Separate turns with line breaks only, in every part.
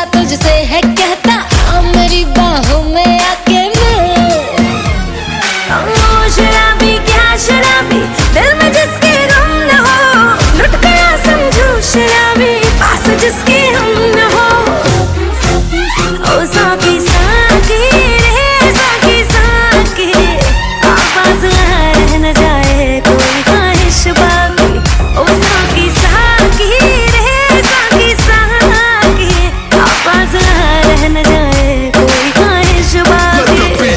तुझसे है कहता, आ मेरी बाहों में आके मिल। ओ शराबी क्या शराबी, दिल में जिसके गम न हो, लुट गया समझो शराबी, पास जिसके हम न हो। ओ साकी साकी रे साकी साकी, आवाज रह न जाए कोई ख्वाहिश बाकी। ओ साकी साकी रे साकी साकी, आवाज रह न जाए कोई ख्वाहिश बाकी।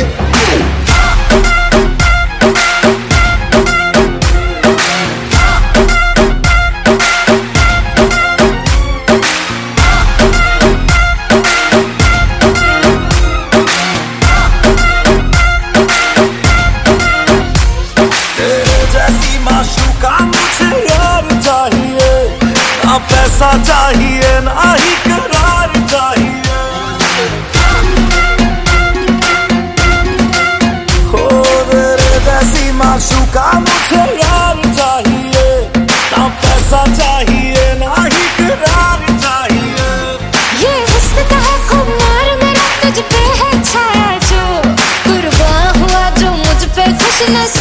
पैसा चाहिए ना ही करार चाहिए, हो तेरे जैसी माशूका मुझे यार चाहिए। ना पैसा चाहिए ना ही करार चाहिए।
ये हुस्न का है खुमार मेरा, तुझ पे है छाया जो, कुर्बान हुआ जो मुझ पे खुश नसीब।